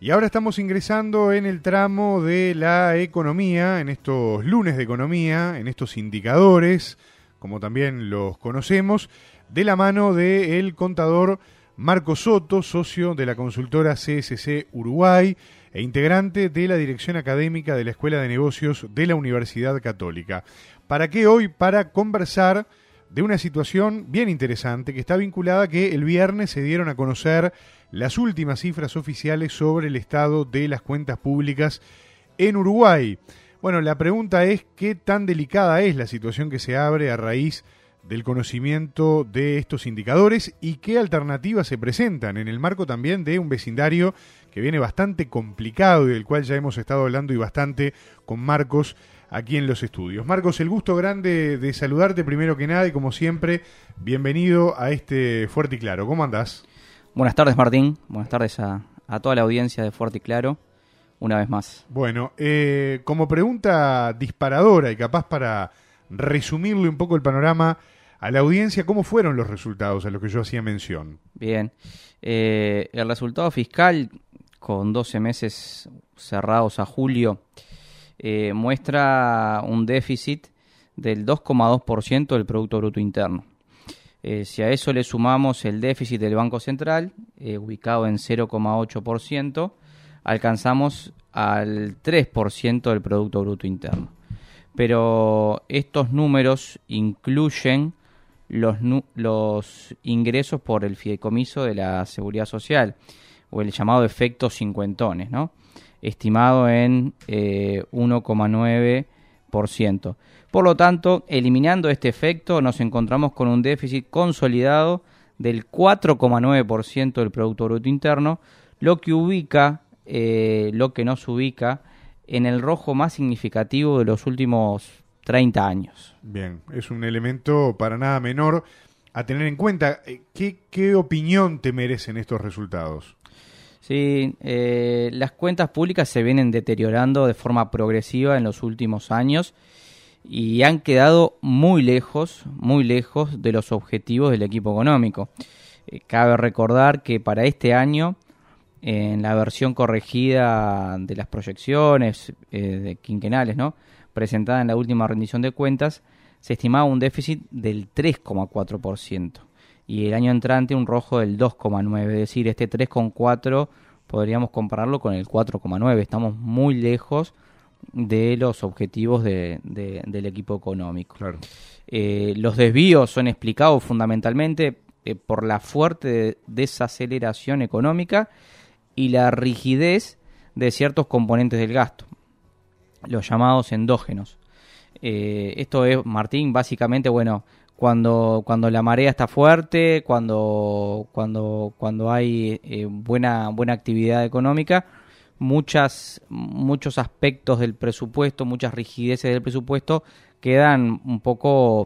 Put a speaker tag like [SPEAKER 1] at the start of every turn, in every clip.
[SPEAKER 1] Y ahora estamos ingresando en el tramo de la economía, en estos lunes de economía, en estos indicadores, como también los conocemos, de la mano del contador Marco Soto, socio de la consultora CSC Uruguay e integrante de la dirección académica de la Escuela de Negocios de la Universidad Católica. ¿Para qué hoy? Para conversar de una situación bien interesante que está vinculada a que el viernes se dieron a conocer las últimas cifras oficiales sobre el estado de las cuentas públicas en Uruguay. Bueno, la pregunta es qué tan delicada es la situación que se abre a raíz del conocimiento de estos indicadores y qué alternativas se presentan en el marco también de un vecindario que viene bastante complicado y del cual ya hemos estado hablando y bastante con Marcos aquí en los estudios. Marcos, el gusto grande de saludarte primero que nada y como siempre, bienvenido a este Fuerte y Claro. ¿Cómo andás?
[SPEAKER 2] Buenas tardes, Martín. Buenas tardes a toda la audiencia de Fuerte y Claro, una vez más.
[SPEAKER 1] Bueno, como pregunta disparadora y capaz para resumirle un poco el panorama a la audiencia, ¿cómo fueron los resultados a los que yo hacía mención?
[SPEAKER 2] Bien. El resultado fiscal, con 12 meses cerrados a julio, muestra un déficit del 2,2% del Producto Bruto Interno. Si a eso le sumamos el déficit del Banco Central, ubicado en 0,8%, alcanzamos al 3% del Producto Bruto Interno. Pero estos números incluyen los ingresos por el fideicomiso de la Seguridad Social, o el llamado efecto cincuentones, ¿no? Estimado en 1,9%. Por lo tanto, eliminando este efecto, nos encontramos con un déficit consolidado del 4,9% del Producto Bruto Interno, lo que nos ubica en el rojo más significativo de los últimos 30 años.
[SPEAKER 1] Bien, es un elemento para nada menor a tener en cuenta. ¿Qué opinión te merecen estos resultados?
[SPEAKER 2] Sí, las cuentas públicas se vienen deteriorando de forma progresiva en los últimos años y han quedado muy lejos de los objetivos del equipo económico. Cabe recordar que para este año, en la versión corregida de las proyecciones quinquenales, ¿no?, presentada en la última rendición de cuentas, se estimaba un déficit del 3,4%. Y el año entrante un rojo del 2,9%, es decir, este 3,4% podríamos compararlo con el 4,9%. Estamos muy lejos de los objetivos del equipo económico.
[SPEAKER 1] Claro.
[SPEAKER 2] Los desvíos son explicados fundamentalmente por la fuerte desaceleración económica y la rigidez de ciertos componentes del gasto, los llamados endógenos. Esto es, Martín, básicamente, bueno, cuando la marea está fuerte, cuando hay buena actividad económica, muchos aspectos del presupuesto, muchas rigideces del presupuesto quedan un poco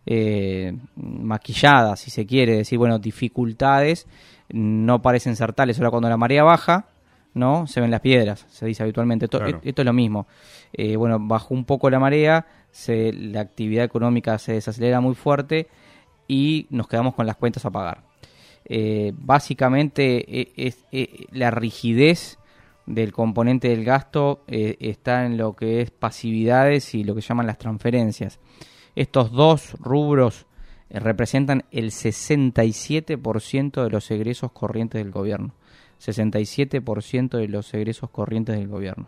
[SPEAKER 2] maquilladas, si se quiere decir. Bueno, dificultades no parecen ser tales. Ahora, cuando la marea baja, ¿no?, se ven las piedras, se dice habitualmente. Claro. Esto es lo mismo. Bueno, bajó un poco la marea, la actividad económica se desacelera muy fuerte y nos quedamos con las cuentas a pagar. Básicamente, la rigidez del componente del gasto está en lo que es pasividades y lo que llaman las transferencias. Estos dos rubros representan el 67% de los egresos corrientes del gobierno. 67% de los egresos corrientes del gobierno.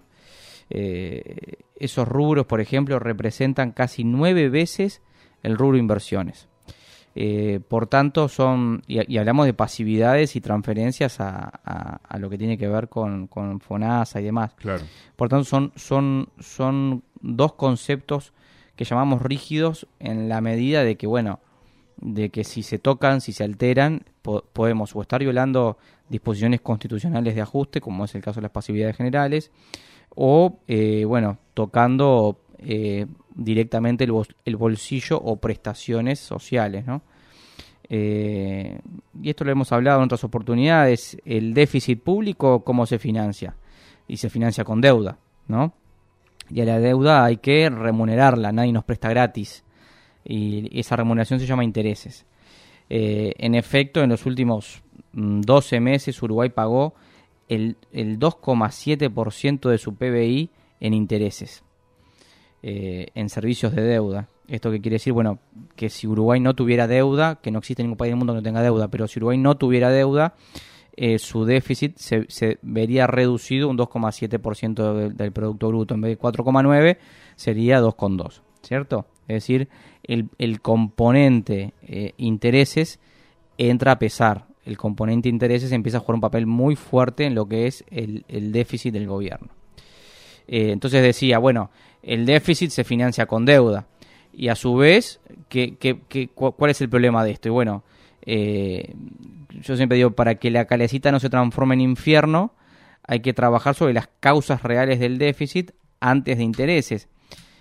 [SPEAKER 2] Esos rubros, por ejemplo, representan casi 9 veces el rubro inversiones. Por tanto, y hablamos de pasividades y transferencias a lo que tiene que ver con FONASA y demás.
[SPEAKER 1] Claro.
[SPEAKER 2] Por tanto, son dos conceptos que llamamos rígidos en la medida de que, bueno, de que si se tocan, si se alteran, podemos o estar violando disposiciones constitucionales de ajuste, como es el caso de las pasividades generales, o, tocando directamente el bolsillo o prestaciones sociales, ¿no? Y esto lo hemos hablado en otras oportunidades. El déficit público, ¿cómo se financia? Y se financia con deuda, ¿no? Y a la deuda hay que remunerarla, nadie nos presta gratis. Y esa remuneración se llama intereses. En efecto, en los últimos 12 meses Uruguay pagó el 2,7% de su PBI en intereses, en servicios de deuda. ¿Esto qué quiere decir? Bueno, que si Uruguay no tuviera deuda, que no existe ningún país del mundo que no tenga deuda, pero si Uruguay no tuviera deuda, su déficit se vería reducido un 2,7% del Producto Bruto. En vez de 4,9, sería 2,2, ¿cierto? Es decir, el componente intereses entra a pesar. El componente intereses empieza a jugar un papel muy fuerte en lo que es el déficit del gobierno. Entonces decía, bueno, el déficit se financia con deuda. Y a su vez, ¿cuál es el problema de esto? Y bueno, yo siempre digo, para que la calecita no se transforme en infierno, hay que trabajar sobre las causas reales del déficit antes de intereses.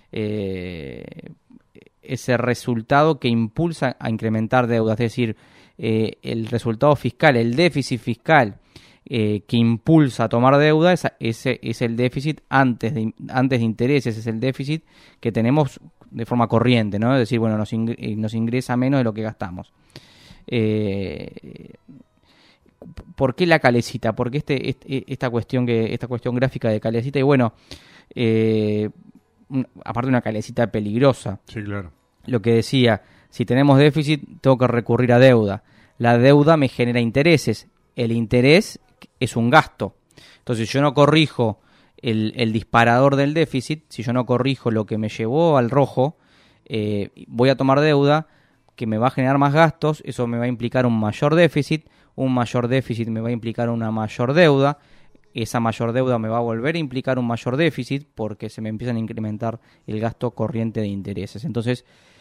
[SPEAKER 2] Ese resultado que impulsa a incrementar deuda, es decir, el resultado fiscal, el déficit fiscal que impulsa a tomar deuda, ese es el déficit antes de intereses, es el déficit que tenemos de forma corriente, ¿no? Es decir, bueno, nos ingresa menos de lo que gastamos. ¿Por qué la calecita? ¿Por qué esta cuestión gráfica de calecita? Y bueno, aparte de una calecita peligrosa.
[SPEAKER 1] Sí, claro.
[SPEAKER 2] Lo que decía, si tenemos déficit, tengo que recurrir a deuda. La deuda me genera intereses. El interés es un gasto. Entonces, si yo no corrijo el disparador del déficit, si yo no corrijo lo que me llevó al rojo, voy a tomar deuda que me va a generar más gastos, eso me va a implicar un mayor déficit me va a implicar una mayor deuda, esa mayor deuda me va a volver a implicar un mayor déficit porque se me empiezan a incrementar el gasto corriente de intereses. Entonces,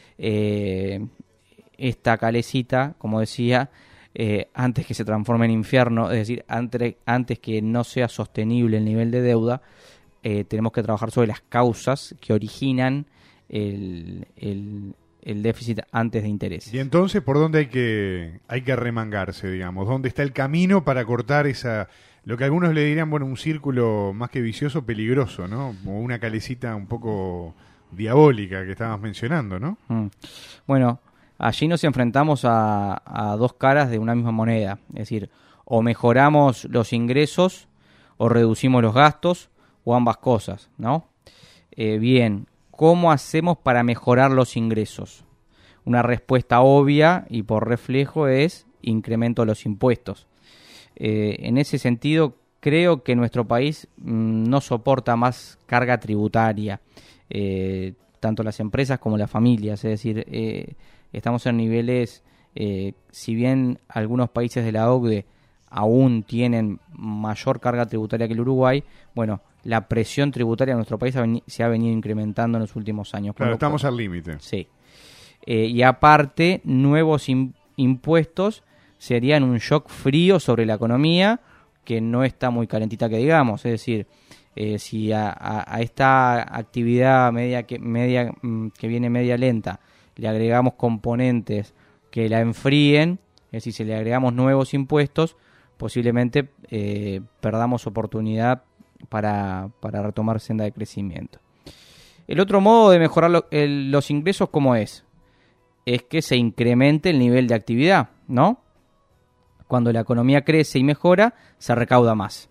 [SPEAKER 2] esta calecita, como decía, antes que se transforme en infierno, es decir, antes que no sea sostenible el nivel de deuda, tenemos que trabajar sobre las causas que originan el déficit antes de interés.
[SPEAKER 1] Y entonces, ¿por dónde hay que remangarse, digamos? ¿Dónde está el camino para cortar lo que algunos le dirían, bueno, un círculo más que vicioso, peligroso, ¿no? O una calecita un poco diabólica que estabas mencionando, ¿no?
[SPEAKER 2] Bueno, allí nos enfrentamos a dos caras de una misma moneda. Es decir, o mejoramos los ingresos o reducimos los gastos o ambas cosas, ¿no? Bien, ¿cómo hacemos para mejorar los ingresos? Una respuesta obvia y por reflejo es incremento de los impuestos. En ese sentido, creo que nuestro país no soporta más carga tributaria, tanto las empresas como las familias. Es decir, estamos en niveles, si bien algunos países de la OCDE aún tienen mayor carga tributaria que el Uruguay, bueno, la presión tributaria en nuestro país se ha venido incrementando en los últimos años.
[SPEAKER 1] Claro, estamos al límite.
[SPEAKER 2] Sí. Y aparte, nuevos impuestos serían un shock frío sobre la economía que no está muy calentita que digamos. Es decir, si a esta actividad que viene media lenta le agregamos componentes que la enfríen, es decir, si le agregamos nuevos impuestos, posiblemente perdamos oportunidad para retomar senda de crecimiento. El otro modo de mejorar los ingresos, ¿cómo es? Es que se incremente el nivel de actividad, ¿no? Cuando la economía crece y mejora, se recauda más.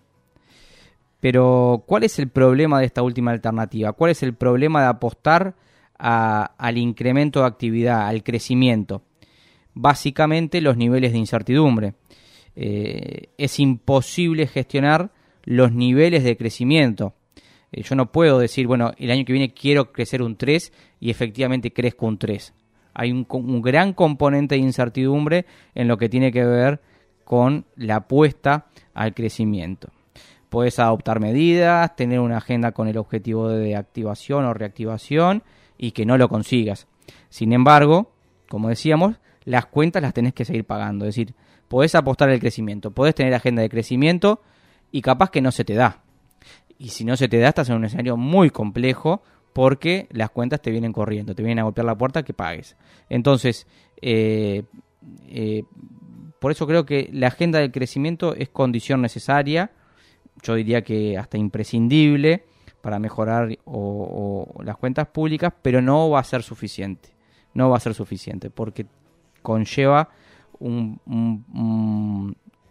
[SPEAKER 2] Pero, ¿cuál es el problema de esta última alternativa? ¿Cuál es el problema de apostar al incremento de actividad, al crecimiento? Básicamente, los niveles de incertidumbre. Es imposible gestionar los niveles de crecimiento. Yo no puedo decir, bueno, el año que viene quiero crecer un 3 y efectivamente crezco un 3. Hay un gran componente de incertidumbre en lo que tiene que ver con la apuesta al crecimiento. Puedes adoptar medidas, tener una agenda con el objetivo de activación o reactivación y que no lo consigas. Sin embargo, como decíamos, las cuentas las tenés que seguir pagando. Es decir, podés apostar al crecimiento, podés tener agenda de crecimiento y capaz que no se te da. Y si no se te da, estás en un escenario muy complejo porque las cuentas te vienen corriendo, te vienen a golpear la puerta que pagues. Entonces, por eso creo que la agenda del crecimiento es condición necesaria, yo diría que hasta imprescindible para mejorar o las cuentas públicas, pero no va a ser suficiente. No va a ser suficiente porque conlleva un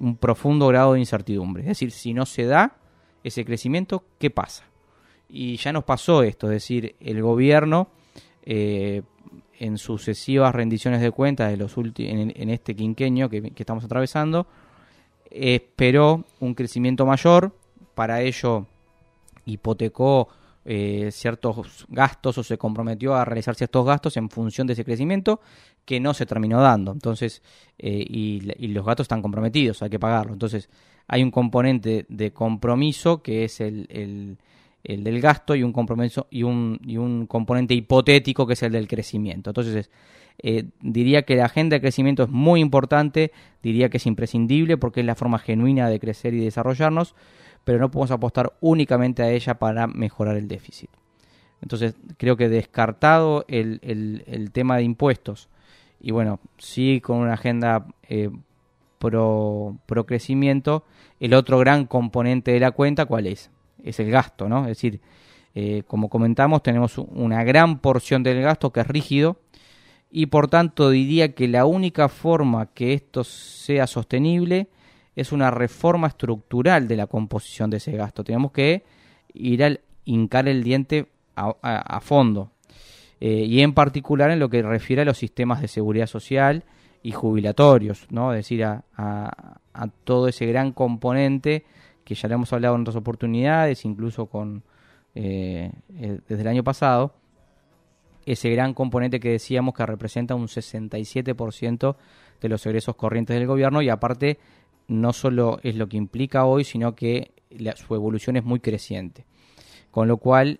[SPEAKER 2] un profundo grado de incertidumbre. Es decir, si no se da ese crecimiento, ¿qué pasa? Y ya nos pasó esto, es decir, el gobierno en sucesivas rendiciones de cuentas de los en este quinquenio que estamos atravesando, esperó un crecimiento mayor, para ello hipotecó ciertos gastos o se comprometió a realizar ciertos gastos en función de ese crecimiento que no se terminó dando. Entonces, y los gastos están comprometidos, hay que pagarlo. Entonces, hay un componente de compromiso que es el del gasto y un compromiso y un componente hipotético que es el del crecimiento. Entonces, diría que la agenda de crecimiento es muy importante, diría que es imprescindible porque es la forma genuina de crecer y desarrollarnos, pero no podemos apostar únicamente a ella para mejorar el déficit. Entonces, creo que descartado el tema de impuestos, y bueno, sí con una agenda pro crecimiento, el otro gran componente de la cuenta, ¿cuál es? Es el gasto, ¿no? Es decir, como comentamos, tenemos una gran porción del gasto que es rígido, y por tanto diría que la única forma que esto sea sostenible es una reforma estructural de la composición de ese gasto. Tenemos que ir al hincar el diente a fondo. Y en particular en lo que refiere a los sistemas de seguridad social y jubilatorios, ¿no? Es decir, a todo ese gran componente que ya le hemos hablado en otras oportunidades, incluso desde el año pasado, ese gran componente que decíamos que representa un 67% de los egresos corrientes del gobierno, y aparte no solo es lo que implica hoy, sino que su evolución es muy creciente. Con lo cual,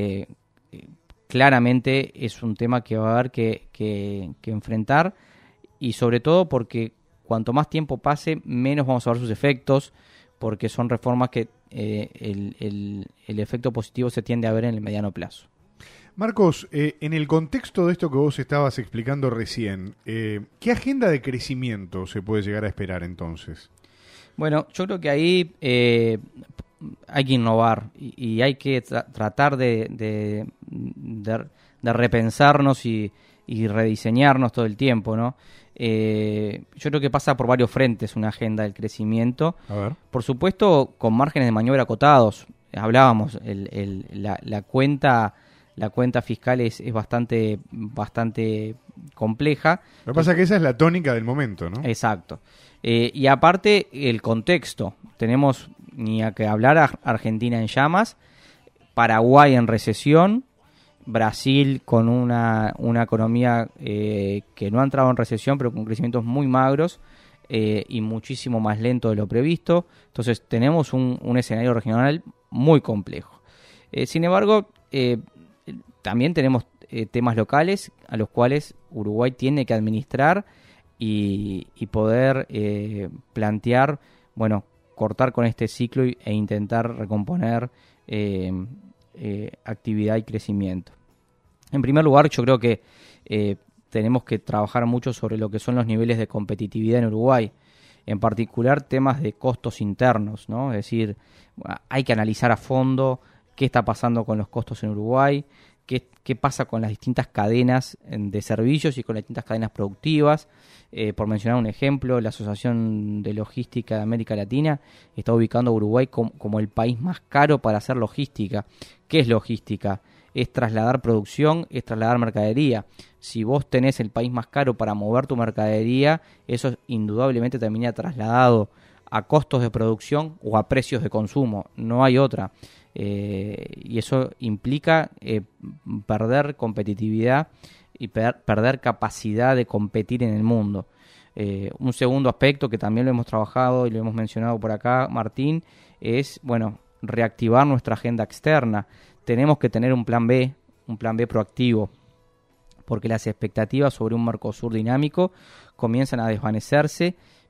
[SPEAKER 2] claramente es un tema que va a haber que enfrentar, y sobre todo porque cuanto más tiempo pase, menos vamos a ver sus efectos, porque son reformas que el efecto positivo se tiende a ver en el mediano plazo.
[SPEAKER 1] Marcos, en el contexto de esto que vos estabas explicando recién, ¿qué agenda de crecimiento se puede llegar a esperar entonces?
[SPEAKER 2] Bueno, yo creo que ahí hay que innovar y hay que tratar de repensarnos y rediseñarnos todo el tiempo, ¿no? Yo creo que pasa por varios frentes una agenda del crecimiento.
[SPEAKER 1] A ver.
[SPEAKER 2] Por supuesto, con márgenes de maniobra acotados. Hablábamos, la cuenta fiscal es bastante compleja.
[SPEAKER 1] Lo que pasa es que esa es la tónica del momento, ¿no?
[SPEAKER 2] Exacto. Y aparte, el contexto. Tenemos ni a que hablar a Argentina en llamas, Paraguay en recesión, Brasil con una economía que no ha entrado en recesión, pero con crecimientos muy magros y muchísimo más lento de lo previsto. Entonces tenemos un escenario regional muy complejo. Sin embargo, también tenemos temas locales a los cuales Uruguay tiene que administrar y poder plantear, bueno, cortar con este ciclo e intentar recomponer actividad y crecimiento. En primer lugar, yo creo que tenemos que trabajar mucho sobre lo que son los niveles de competitividad en Uruguay, en particular temas de costos internos, ¿no? Es decir, hay que analizar a fondo qué está pasando con los costos en Uruguay, qué pasa con las distintas cadenas de servicios y con las distintas cadenas productivas. Por mencionar un ejemplo, la Asociación de Logística de América Latina está ubicando a Uruguay como el país más caro para hacer logística. ¿Qué es logística? Es trasladar producción, es trasladar mercadería. Si vos tenés el país más caro para mover tu mercadería, eso indudablemente termina trasladado a costos de producción o a precios de consumo. No hay otra. Y eso implica perder competitividad y perder capacidad de competir en el mundo. Un segundo aspecto que también lo hemos trabajado y lo hemos mencionado por acá, Martín, es, bueno, reactivar nuestra agenda externa. Tenemos que tener un plan B proactivo, porque las expectativas sobre un Mercosur dinámico comienzan a desvanecerse,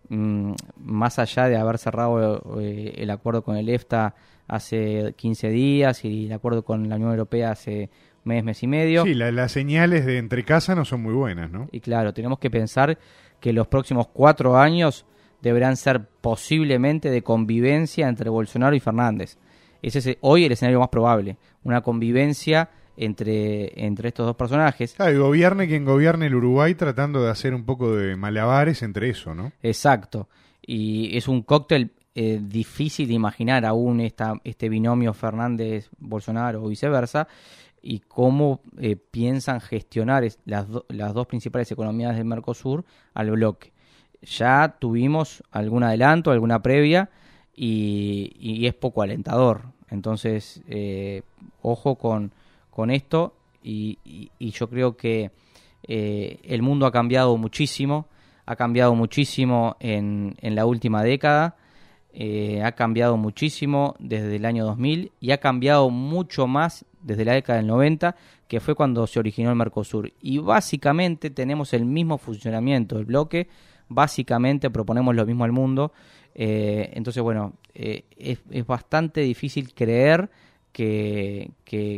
[SPEAKER 2] más allá de haber cerrado el acuerdo con el EFTA hace 15 días y el acuerdo con la Unión Europea hace mes y medio.
[SPEAKER 1] Sí, las señales de entre casa no son muy buenas, ¿no?
[SPEAKER 2] Y claro, tenemos que pensar que los próximos 4 años deberán ser posiblemente de convivencia entre Bolsonaro y Fernández. Ese es hoy el escenario más probable, una convivencia entre estos dos personajes.
[SPEAKER 1] Claro, y gobierne quien gobierne el Uruguay, tratando de hacer un poco de malabares entre eso, ¿no?
[SPEAKER 2] Exacto. Y es un cóctel difícil de imaginar aún este binomio Fernández-Bolsonaro o viceversa, y cómo piensan gestionar las dos principales economías del Mercosur al bloque. Ya tuvimos algún adelanto, alguna previa, y es poco alentador. Entonces, ojo con esto, y yo creo que el mundo ha cambiado muchísimo en la última década, ha cambiado muchísimo desde el año 2000 y ha cambiado mucho más desde la década del 90, que fue cuando se originó el Mercosur. Y básicamente tenemos el mismo funcionamiento del bloque, básicamente proponemos lo mismo al mundo. Entonces, bueno, es bastante difícil creer que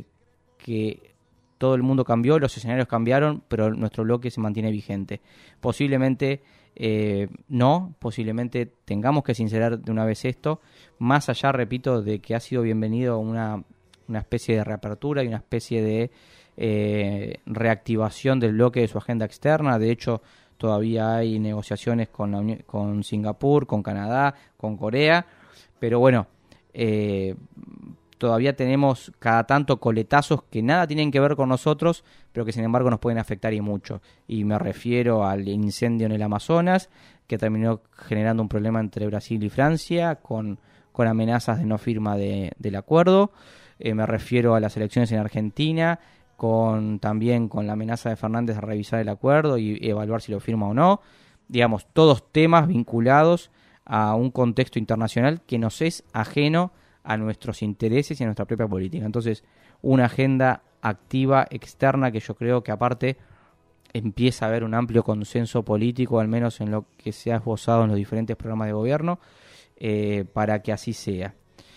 [SPEAKER 2] todo el mundo cambió, los escenarios cambiaron, pero nuestro bloque se mantiene vigente. Posiblemente posiblemente tengamos que sincerar de una vez esto, más allá, repito, de que ha sido bienvenido una especie de reapertura y una especie de reactivación del bloque de su agenda externa. De hecho, todavía hay negociaciones con Singapur, con Canadá, con Corea, pero bueno, todavía tenemos cada tanto coletazos que nada tienen que ver con nosotros, pero que sin embargo nos pueden afectar y mucho. Y me refiero al incendio en el Amazonas, que terminó generando un problema entre Brasil y Francia, con amenazas de no firma del acuerdo. Me refiero a las elecciones en Argentina, también con la amenaza de Fernández de revisar el acuerdo y evaluar si lo firma o no. Digamos, todos temas vinculados a un contexto internacional que nos es ajeno a nuestros intereses y a nuestra propia política. Entonces, una agenda activa externa que yo creo que aparte empieza a haber un amplio consenso político, al menos en lo que se ha esbozado en los diferentes programas de gobierno, para que así sea.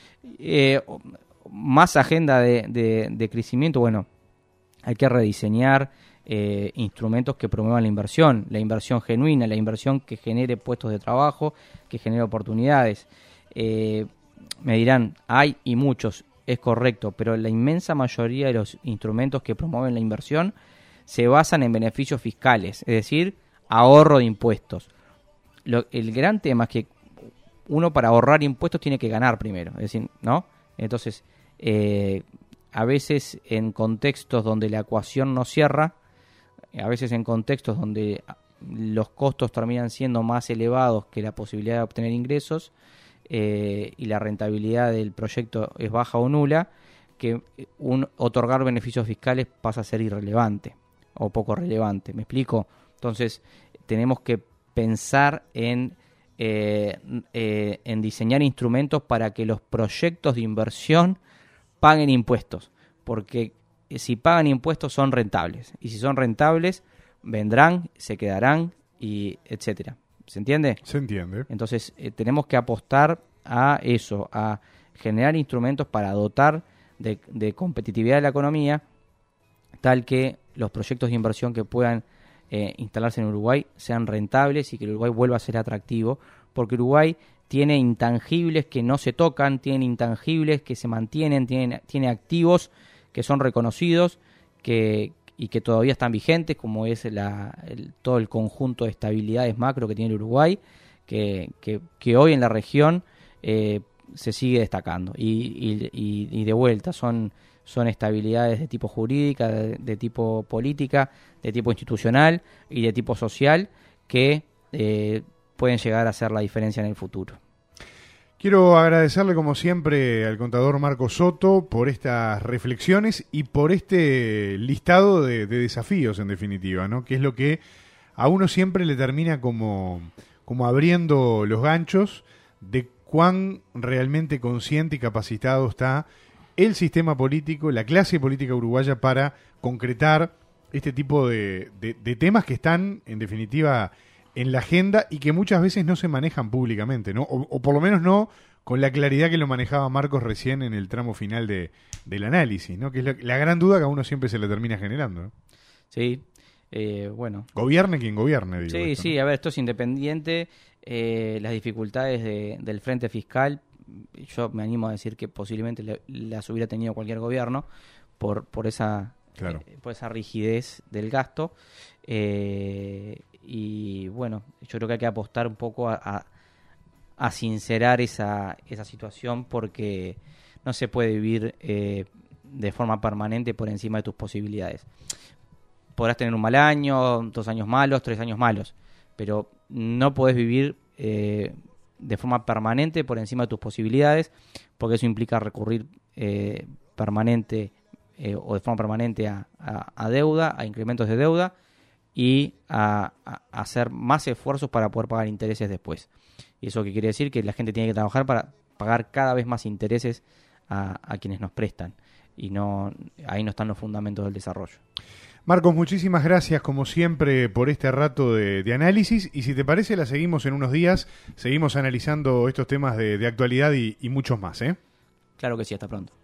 [SPEAKER 2] Más agenda de crecimiento, bueno, hay que rediseñar instrumentos que promuevan la inversión genuina, la inversión que genere puestos de trabajo, que genere oportunidades. Me dirán, hay y muchos, es correcto, pero la inmensa mayoría de los instrumentos que promueven la inversión se basan en beneficios fiscales, es decir, ahorro de impuestos. El gran tema es que uno para ahorrar impuestos tiene que ganar primero, es decir, ¿no? Entonces, a veces en contextos donde la ecuación no cierra, a veces en contextos donde los costos terminan siendo más elevados que la posibilidad de obtener ingresos, y la rentabilidad del proyecto es baja o nula, que otorgar beneficios fiscales pasa a ser irrelevante o poco relevante. ¿Me explico? Entonces, tenemos que pensar en diseñar instrumentos para que los proyectos de inversión paguen impuestos, porque si pagan impuestos son rentables, y si son rentables vendrán, se quedarán, y etcétera. ¿Se entiende?
[SPEAKER 1] Se entiende.
[SPEAKER 2] Entonces tenemos que apostar a eso, a generar instrumentos para dotar de competitividad de la economía, tal que los proyectos de inversión que puedan instalarse en Uruguay sean rentables y que el Uruguay vuelva a ser atractivo, porque Uruguay tiene intangibles que no se tocan, tiene intangibles que se mantienen, tiene activos que son reconocidos y que todavía están vigentes, como es todo el conjunto de estabilidades macro que tiene el Uruguay, que hoy en la región se sigue destacando. Y de vuelta, son estabilidades de tipo jurídica, de tipo política, de tipo institucional y de tipo social que pueden llegar a hacer la diferencia en el futuro.
[SPEAKER 1] Quiero agradecerle como siempre al contador Marco Soto por estas reflexiones y por este listado de desafíos en definitiva, ¿no? Que es lo que a uno siempre le termina como abriendo los ganchos de cuán realmente consciente y capacitado está el sistema político, la clase política uruguaya para concretar este tipo de temas que están en definitiva en la agenda y que muchas veces no se manejan públicamente, ¿no? O por lo menos no con la claridad que lo manejaba Marcos recién en el tramo final del análisis, ¿no? Que es la gran duda que a uno siempre se le termina generando, ¿no?
[SPEAKER 2] Sí, bueno.
[SPEAKER 1] Gobierne quien gobierne, digo.
[SPEAKER 2] Sí,
[SPEAKER 1] esto,
[SPEAKER 2] sí,
[SPEAKER 1] ¿no?
[SPEAKER 2] a ver, esto es independiente. Las dificultades del frente fiscal, yo me animo a decir que posiblemente las hubiera tenido cualquier gobierno por esa...
[SPEAKER 1] Claro.
[SPEAKER 2] Por esa rigidez del gasto, y bueno, yo creo que hay que apostar un poco a a sincerar esa situación, porque no se puede vivir de forma permanente por encima de tus posibilidades. Podrás tener un mal año, 2 años malos, 3 años malos, pero no podés vivir de forma permanente por encima de tus posibilidades, porque eso implica recurrir permanente o de forma permanente a deuda, a incrementos de deuda, y a hacer más esfuerzos para poder pagar intereses después. Y eso que quiere decir que la gente tiene que trabajar para pagar cada vez más intereses a quienes nos prestan, y ahí no están los fundamentos del desarrollo.
[SPEAKER 1] Marcos, muchísimas gracias como siempre por este rato de análisis, y si te parece la seguimos en unos días, seguimos analizando estos temas de actualidad y muchos más, ¿eh?
[SPEAKER 2] Claro que sí, hasta pronto.